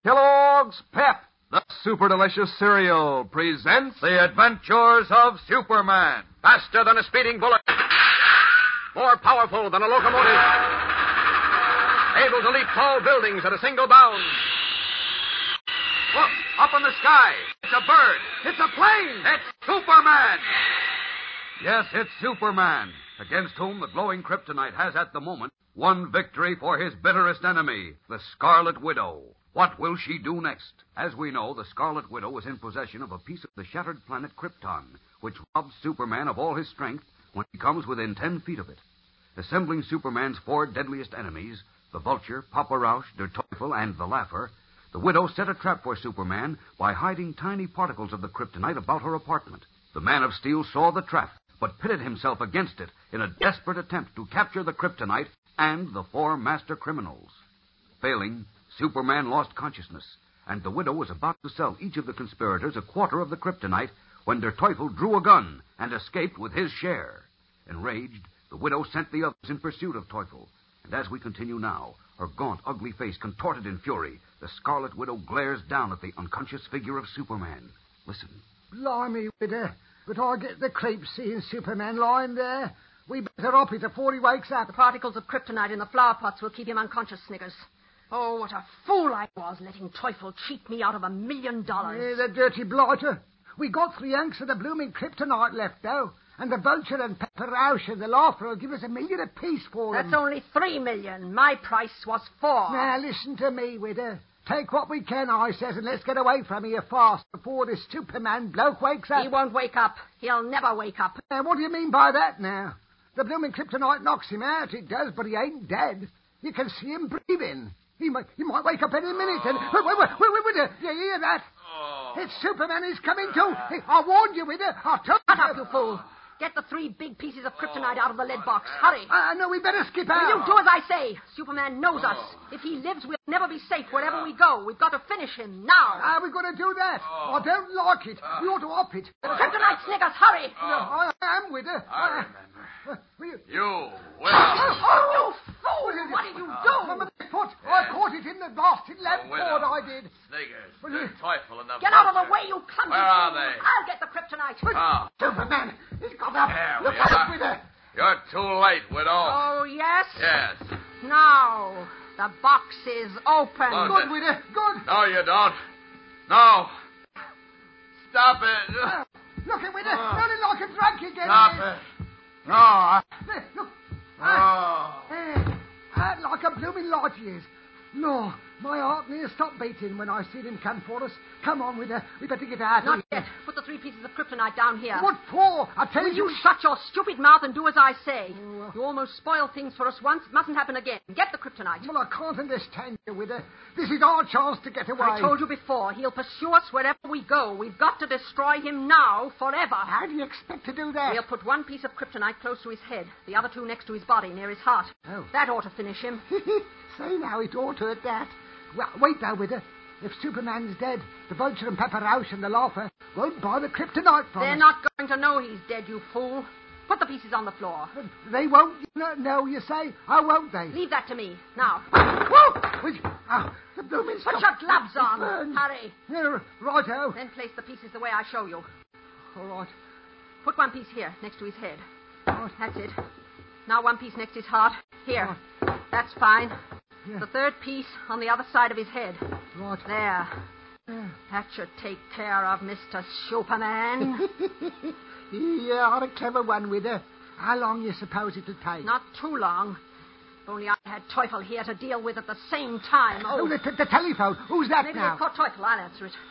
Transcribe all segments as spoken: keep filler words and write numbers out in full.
Kellogg's Pep, the super delicious cereal, presents The Adventures of Superman. Faster than a speeding bullet. More powerful than a locomotive. Able to leap tall buildings at a single bound. Look, up in the sky. It's a bird. It's a plane. It's Superman. Yes, it's Superman, against whom the glowing kryptonite has at the moment won victory for his bitterest enemy, the Scarlet Widow. What will she do next? As we know, the Scarlet Widow is in possession of a piece of the shattered planet Krypton, which robs Superman of all his strength when he comes within ten feet of it. Assembling Superman's four deadliest enemies, the Vulture, Papa Rausch, Der Teufel, and the Laugher, the Widow set a trap for Superman by hiding tiny particles of the kryptonite about her apartment. The Man of Steel saw the trap, but pitted himself against it in a desperate attempt to capture the kryptonite and the four master criminals. Failing, Superman lost consciousness, and the Widow was about to sell each of the conspirators a quarter of the kryptonite when Der Teufel drew a gun and escaped with his share. Enraged, the Widow sent the others in pursuit of Teufel, and as we continue now, her gaunt, ugly face contorted in fury, the Scarlet Widow glares down at the unconscious figure of Superman. Listen. Blimey, Widow, but I get the creeps seeing Superman lying there. We better up it before he wakes up. The particles of kryptonite in the flower pots will keep him unconscious, Sniggers. Oh, what a fool I was letting Teufel cheat me out of a million dollars. Yeah, the dirty blighter. We got three hunks of the blooming kryptonite left, though. And the Vulture and Pepper Rausch and the Laugher will give us a million apiece for them. That's only three million. My price was four. Now, listen to me, Widow. Take what we can, I says, and let's get away from here fast before this Superman bloke wakes up. He won't wake up. He'll never wake up. Now, what do you mean by that, now? The blooming kryptonite knocks him out, it does, but he ain't dead. You can see him breathing. He might, he might wake up any minute and... Wait, wait, wait, wait, wait, you hear that? Oh. It's Superman, he's coming too. I warned you, Widow. I told you. Shut up, you fool. Get the three big pieces of kryptonite out of the lead box. Hurry. I uh, know we better skip out. You do as I say. Superman knows us. If he lives, we'll never be safe wherever we go. We've got to finish him now. How are we going to do that? Oh. I don't like it. We ought to up it. Kryptonite, Sniggers, hurry. Oh. I am, Widow. I remember. Uh, you... You, Widow. Oh, oh, you fool. What did you do? My foot. I caught it in the blasted lamp cord, I did. Sniggers, the Teufel and the Get out of the way, you clumsy Where are fool. they? I'll get the kryptonite. Oh. Superman, he's got up. There Look we out, are. Widow. You're too late, Widow. Oh, yes? Yes. Now, the box is open. Look. Good, Widow, good. No, you don't. No. Stop it. Uh, look at Widow. Oh. Running like a drunk again. Stop it. No, I... There, look. Oh. Ah, there. Ah, like a blooming light he is. No, my heart near stopped beating when I seen him come for us. Come on, Widow. We better get out Not of here. yet. Put the three pieces of kryptonite down here. What for? I tell Will you... you shut your stupid mouth and do as I say? Oh, uh... You almost spoiled things for us once. It mustn't happen again. Get the kryptonite. Well, I can't understand you, Widow. This is our chance to get away. I told you before. He'll pursue us wherever we go. We've got to destroy him now, forever. How do you expect to do that? We'll put one piece of kryptonite close to his head, the other two next to his body, near his heart. Oh. That ought to finish him. Say now, it ought to at that. Well, wait now, Widow. If Superman's dead, the Vulture and Pepper Rausch and the Laugher won't buy the kryptonite from They're us. not going to know he's dead, you fool. Put the pieces on the floor. They won't know, no, you say? How won't they? Leave that to me. Now. Whoa! Which, oh, the blooming Put stuff. your gloves on. Burns. Hurry. Yeah, righto. Then place the pieces the way I show you. All right. Put one piece here, next to his head. Right. That's it. Now one piece next to his heart. Here. Right. That's fine. Yeah. The third piece on the other side of his head. Right. There. Yeah. That should take care of Mister Superman. Yeah, I'm a clever one, Widow. How long you suppose it'll take? Not too long. If only I had Teufel here to deal with at the same time. Oh, the, the telephone. Who's that Maybe now? they've caught Teufel. I'll answer it.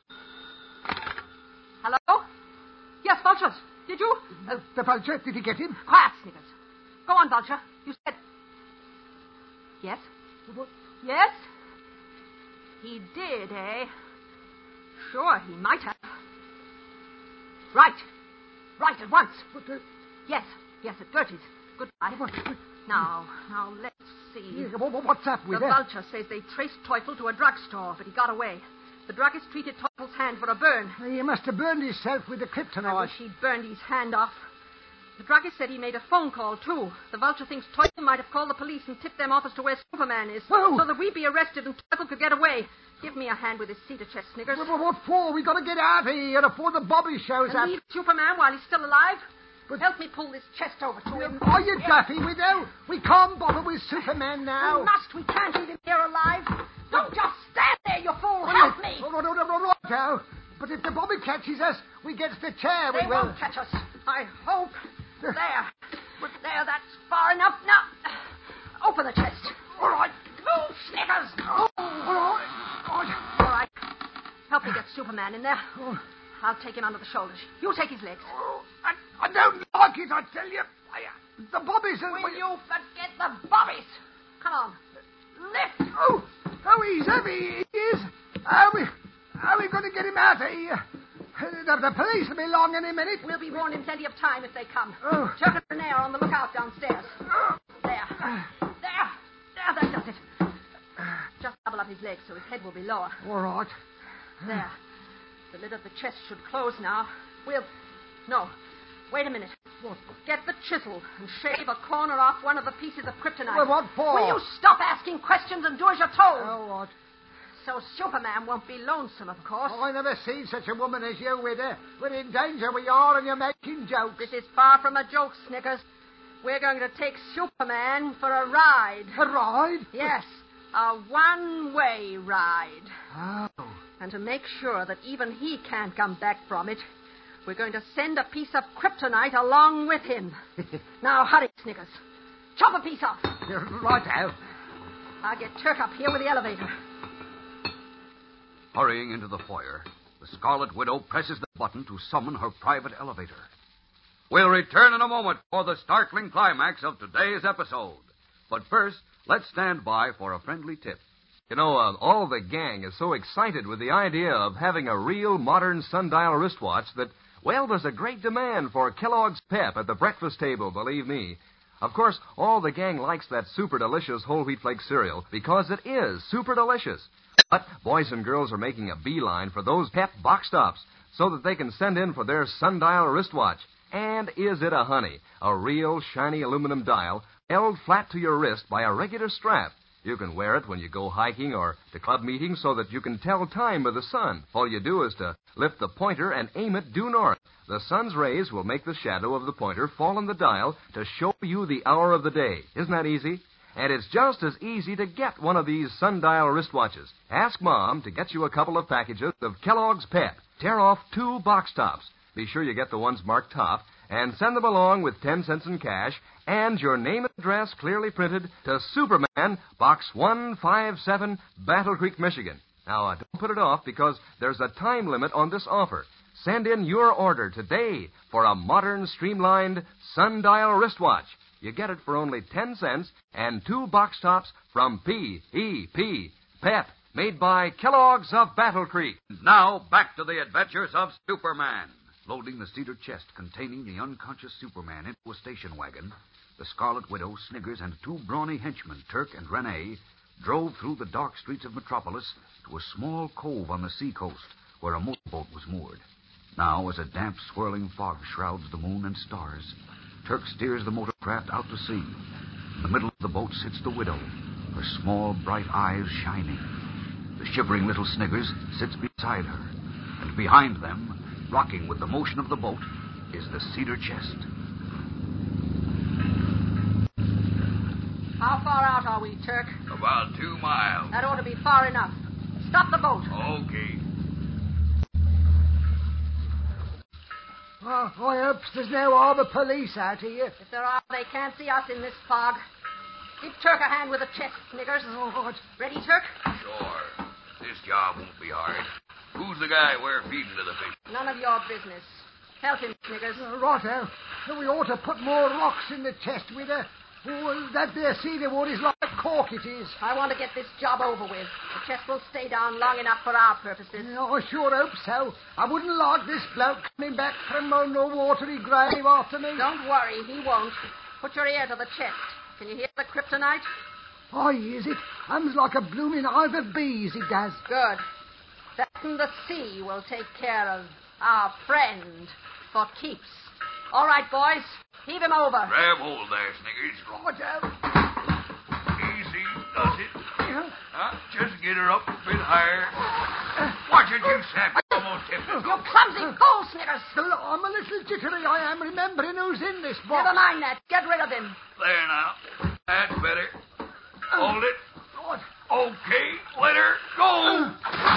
Hello? Yes, Vulture. Did you? Uh, the Vulture, did he get him? Quiet, Sniggers. Go on, Vulture. You said... Yes? What? Yes? He did, eh? Sure, he might have. Right. Right, at once. What the... Yes, yes, at Gertie's. Goodbye. What, what, Now, now, let's see. yeah, what, what's up with The that? Vulture says they traced Teufel to a drugstore, but he got away. The druggist treated Teufel's hand for a burn. He must have burned himself with the I kryptonite. wish he'd burned his hand off. The druggist said he made a phone call, too. The Vulture thinks Teufel might have called the police and tipped them off as to where Superman is. Oh. So that we'd be arrested and Teufel could get away. Give me a hand with this cedar chest, Sniggers. What, what for? We got to get out of here before the Bobby shows and up. leave Superman while he's still alive? But- Help me pull this chest over to him. Are you daffy, widow? We can't bother with Superman now. We must. We can't leave him here alive. Don't just stand there, you fool. Help me. Oh, no, no, no, no, no, no. But if the Bobby catches us, we get the chair. They we will. won't catch us. I hope. There. But there, that's far enough. Now, open the chest. All right. Move, Sniggers. Oh, all right. All right. All right. Help me get Superman in there. Oh. I'll take him under the shoulders. You take his legs. Oh, I, I don't like it, I tell you. I, uh, the Bobbies are... Will you forget the bobbies? Come on. Lift. Oh, oh, he's heavy, he is. How are we, how are we going to get him out of here? The, the police will be along any minute. We'll be warned in plenty of time if they come. Oh. Chuck and Renee are on the lookout downstairs. Oh. There. There. There, that does it. Just double up his legs so his head will be lower. All right. There. The lid of the chest should close now. We'll... No. Wait a minute. What? Get the chisel and shave a corner off one of the pieces of kryptonite. Well, what for? Will you stop asking questions and do as you're told? Oh, what? So Superman won't be lonesome, of course. Oh, I never seen such a woman as you, widow. We're in danger, we are, and you're making jokes. This is far from a joke, Snickers. We're going to take Superman for a ride. A ride? Yes, a one-way ride. Oh. And to make sure that even he can't come back from it, we're going to send a piece of kryptonite along with him. Now, hurry, Snickers. Chop a piece off. Right out. I'll get Turk up here with the elevator. Hurrying into the foyer, the Scarlet Widow presses the button to summon her private elevator. We'll return in a moment for the startling climax of today's episode. But first, let's stand by for a friendly tip. You know, uh, all the gang is so excited with the idea of having a real modern sundial wristwatch that, well, there's a great demand for Kellogg's Pep at the breakfast table, believe me. Of course, all the gang likes that super delicious whole wheat flake cereal because it is super delicious. But boys and girls are making a beeline for those Pep box tops so that they can send in for their sundial wristwatch. And is it a honey? A real shiny aluminum dial held flat to your wrist by a regular strap. You can wear it when you go hiking or to club meetings so that you can tell time by the sun. All you do is to lift the pointer and aim it due north. The sun's rays will make the shadow of the pointer fall on the dial to show you the hour of the day. Isn't that easy? And it's just as easy to get one of these sundial wristwatches. Ask Mom to get you a couple of packages of Kellogg's Pep. Tear off two box tops. Be sure you get the ones marked top, and send them along with ten cents in cash and your name and address clearly printed to Superman, Box one fifty-seven, Battle Creek, Michigan. Now, uh, don't put it off because there's a time limit on this offer. Send in your order today for a modern, streamlined sundial wristwatch. You get it for only ten cents and two box tops from P E P, Pep, made by Kellogg's of Battle Creek. Now, back to the adventures of Superman. Loading the cedar chest containing the unconscious Superman into a station wagon, the Scarlet Widow, Sniggers, and two brawny henchmen, Turk and Renee, drove through the dark streets of Metropolis to a small cove on the seacoast where a motorboat was moored. Now, as a damp, swirling fog shrouds the moon and stars, Turk steers the motorcraft out to sea. In the middle of the boat sits the widow, her small, bright eyes shining. The shivering little Sniggers sits beside her, and behind them, rocking with the motion of the boat, is the cedar chest. How far out are we, Turk? About two miles. That ought to be far enough. Stop the boat. Okay. Oh, I hope there's no harbor police out here. If there are, they can't see us in this fog. Give Turk a hand with the chest, Sniggers. Oh, what? Ready, Turk? Sure. This job won't be hard. Who's the guy we're feeding to the fish? None of your business. Help him, Sniggers. Uh, righto. We ought to put more rocks in the chest with her. Oh, that there cedar wood is like cork, it is. I want to get this job over with. The chest will stay down long enough for our purposes. Oh, I sure hope so. I wouldn't like this bloke coming back from uh, no watery grave after me. Don't worry, he won't. Put your ear to the chest. Can you hear the kryptonite? Oh, is it? Hums like a blooming hive of bees, it does. Good. That and the sea will take care of our friend for keeps. All right, boys. Heave him over. Grab hold there, Sniggers. Righto. Easy, does it? Uh, just get her up a bit higher. Watch it, you sap. Almost hit the You clumsy fool, Snickers. Still, I'm a little jittery, I am, remembering who's in this box. Never mind that. Get rid of him. There now. That's better. Hold it. What? Okay, let her go.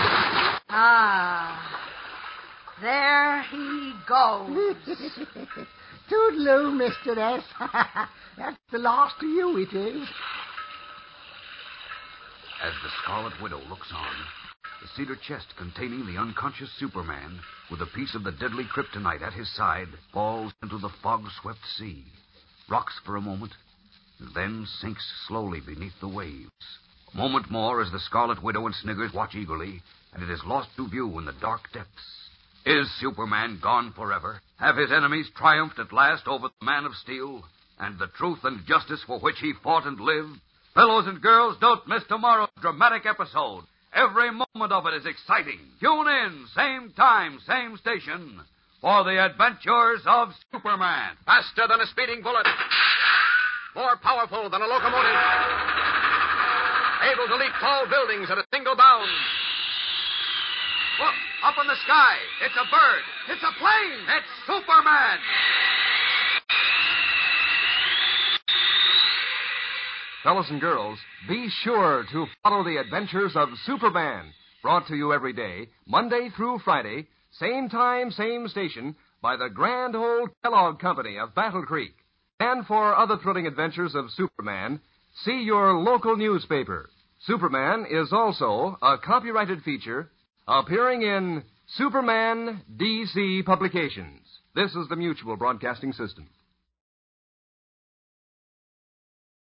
Ah. There he goes. Toodaloo, Mister S. That's the last of you, it is. As the Scarlet Widow looks on, the cedar chest containing the unconscious Superman, with a piece of the deadly kryptonite at his side, falls into the fog-swept sea, rocks for a moment, and then sinks slowly beneath the waves. A moment more as the Scarlet Widow and Sniggers watch eagerly, and it is lost to view in the dark depths. Is Superman gone forever? Have his enemies triumphed at last over the Man of Steel, and the truth and justice for which he fought and lived? Fellows and girls, don't miss tomorrow's dramatic episode. Every moment of it is exciting. Tune in, same time, same station, for the adventures of Superman. Faster than a speeding bullet. More powerful than a locomotive. Able to leap tall buildings at a single bound. Look, up in the sky. It's a bird. It's a plane. It's Superman. Fellas and girls, be sure to follow the adventures of Superman, brought to you every day, Monday through Friday, same time, same station, by the grand old Kellogg Company of Battle Creek. And for other thrilling adventures of Superman, see your local newspaper. Superman is also a copyrighted feature appearing in Superman D C Publications. This is the Mutual Broadcasting System.